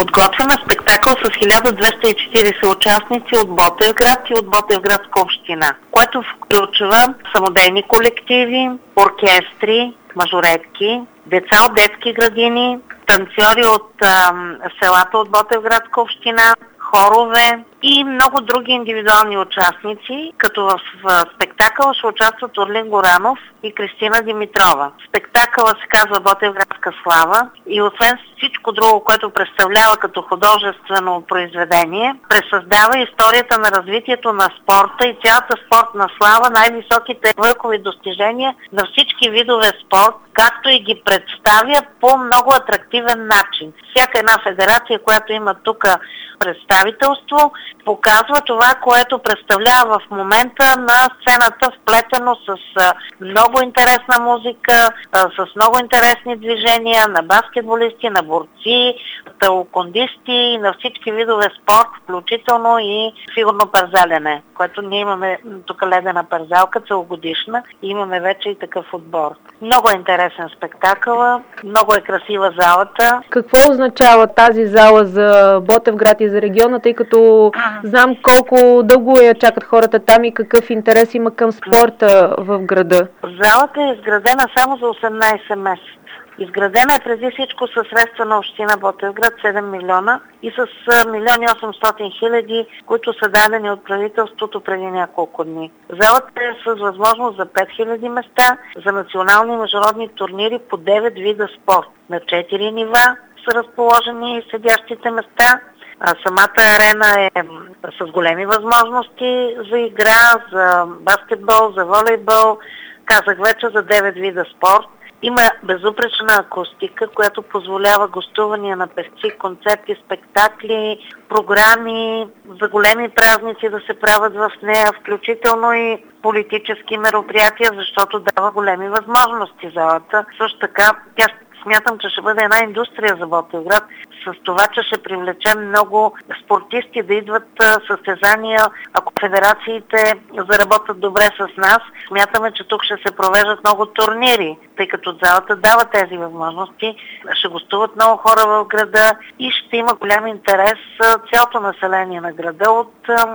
Подготвяме спектакъл с 1240 участници от Ботевград и от Ботевградска община, което включва самодейни колективи, оркестри, мажоретки, деца от детски градини, танцори от селата от Ботевградска община, хорове и много други индивидуални участници, като в спектакъла ще участват Орлин Горанов и Кристина Димитрова. Спектакъла се казва Ботевградска слава и освен всичко друго, което представлява като художествено произведение, пресъздава историята на развитието на спорта и цялата спортна слава, най-високите върхови достижения на всички видове спорт, както и ги представя по много атрактивен начин. Всяка една федерация, която има тук представителство, показва това, което представлява в момента на сцената, вплетено с много интересна музика, с много интересни движения на баскетболисти, на борци, таеквондисти, на всички видове спорт, включително и фигурно парзалене, което ние имаме тук ледена парзалка, целогодишна, и имаме вече и такъв отбор. Много е интересен спектакъл, много е красива залата. Какво означава тази зала за Ботевград и за региона, тъй като знам колко дълго я чакат хората там и какъв интерес има към спорта в града? Залата е изградена само за 18 месеца. Изградена е преди всичко със средства на община Ботевград 7 милиона и с 1 800 000, които са дадени от правителството преди няколко дни. Залата е с възможност за 5000 места за национални и международни турнири по 9 вида спорт. На 4 нива са разположени седящите места. Самата арена е с големи възможности за игра, за баскетбол, за волейбол. Казах вече за 9 вида спорт. Има безупречна акустика, която позволява гостувания на певци, концерти, спектакли, програми за големи празници да се правят в нея, включително и политически мероприятия, защото дава големи възможности залата. Също така, смятам, че ще бъде една индустрия за Ботевград с това, че ще привлечем много спортисти да идват състезания. Ако федерациите заработят добре с нас, смятаме, че тук ще се провеждат много турнири, тъй като залата дава тези възможности. Ще гостуват много хора в града и ще има голям интерес цялото население на града от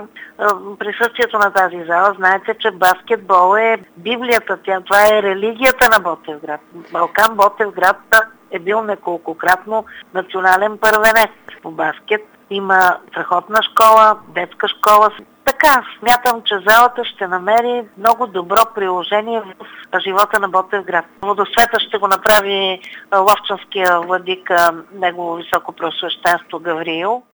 присъствието на тази зала. Знаете, че баскетбол е Библията, това е религията на Ботевград. Балкан Ботевград е бил неколкократно национален първенец по баскет. Има страхотна школа, детска школа. Така, смятам, че залата ще намери много добро приложение в живота на Ботевград. Водосвета ще го направи ловчанския владика, негово високо преосвещенство Гавриил.